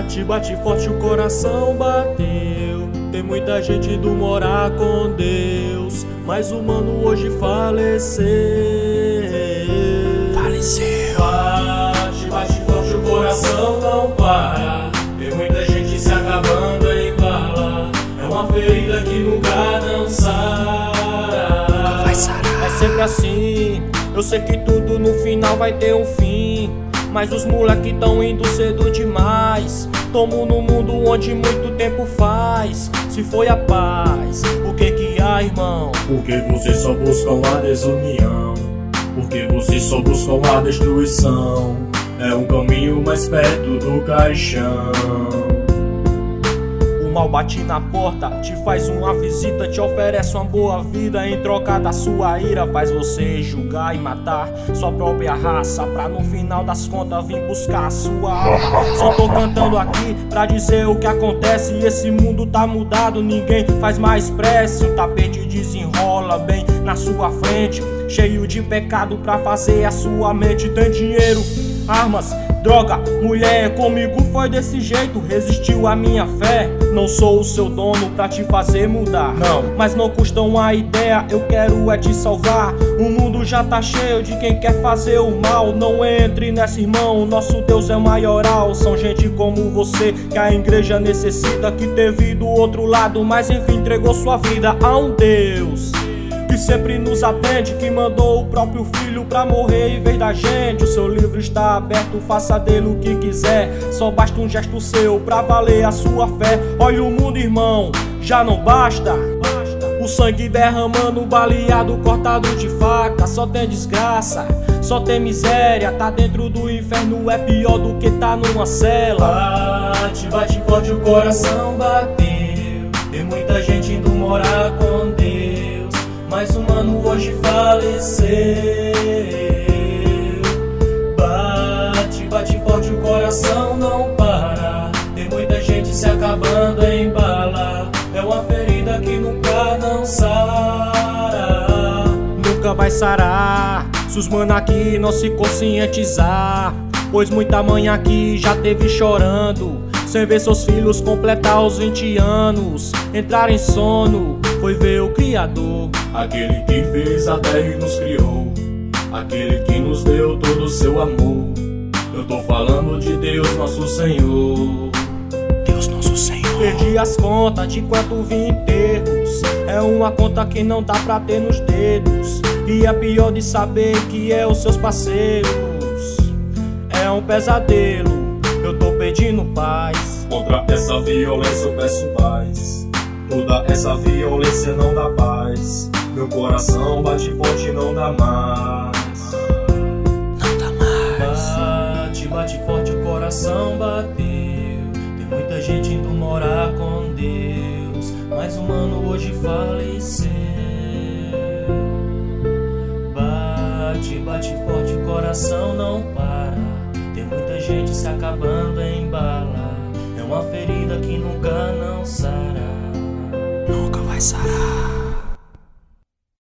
Bate forte, o coração bateu. Tem muita gente indo morar com Deus, mas o mano hoje faleceu. Bate forte, o coração não para. Tem muita gente se acabando em bala. É uma ferida que nunca não sara. Vai sarar. É sempre assim. Eu sei que tudo no final vai ter um fim, mas os moleque tão indo cedo demais. Tomo no mundo onde muito tempo faz. Se foi a paz, o que há, irmão? Porque vocês só buscam a desunião, porque vocês só buscam a destruição. É um caminho mais perto do caixão. O mal bate na porta, te faz uma visita, te oferece uma boa vida. Em troca da sua ira, faz você julgar e matar sua própria raça, pra no final das contas vir buscar a sua alma. Só tô cantando aqui pra dizer o que acontece. Esse mundo tá mudado, ninguém faz mais prece. O tapete desenrola bem na sua frente, cheio de pecado pra fazer a sua mente. Tem dinheiro, armas, droga, mulher, comigo foi desse jeito, resistiu à minha fé. Não sou o seu dono pra te fazer mudar, não, mas não custa uma ideia, eu quero é te salvar. O mundo já tá cheio de quem quer fazer o mal. Não entre nessa, irmão, nosso Deus é maioral. São gente como você que a igreja necessita, que teve do outro lado, mas enfim entregou sua vida a um Deus que sempre nos atende, que mandou o próprio filho pra morrer em vez da gente. O seu livro está aberto, faça dele o que quiser. Só basta um gesto seu pra valer a sua fé. Olha o mundo, irmão, já não basta o sangue derramando, baleado, cortado de faca. Só tem desgraça, só tem miséria. Tá dentro do inferno, é pior do que tá numa cela. Bate forte, o coração bateu. Tem muita gente indo morar com Deus, mas o mano hoje faleceu. Bate forte, o coração não para. Tem muita gente se acabando em bala. É uma ferida que nunca não sara. Nunca vai sarar se os mano aqui não se conscientizar, pois muita mãe aqui já teve chorando, sem ver seus filhos completar os 20 anos. Entrar em sono, foi ver o Criador, aquele que fez a terra e nos criou, aquele que nos deu todo o seu amor. Eu tô falando de Deus nosso Senhor. Deus nosso Senhor. Perdi as contas de quanto vi enterros. É uma conta que não dá pra ter nos dedos. E é pior de saber que é os seus parceiros. É um pesadelo, eu tô pedindo paz. Contra essa violência eu peço paz. Toda essa violência não dá paz. Meu coração bate forte, não dá mais. Não dá mais. Bate forte, o coração bateu. Tem muita gente indo morar com Deus, mas o mano hoje faleceu. Bate forte, o coração não para. Tem muita gente se acabando em bala. É uma ferida que nunca não sara. Nunca vai sarar.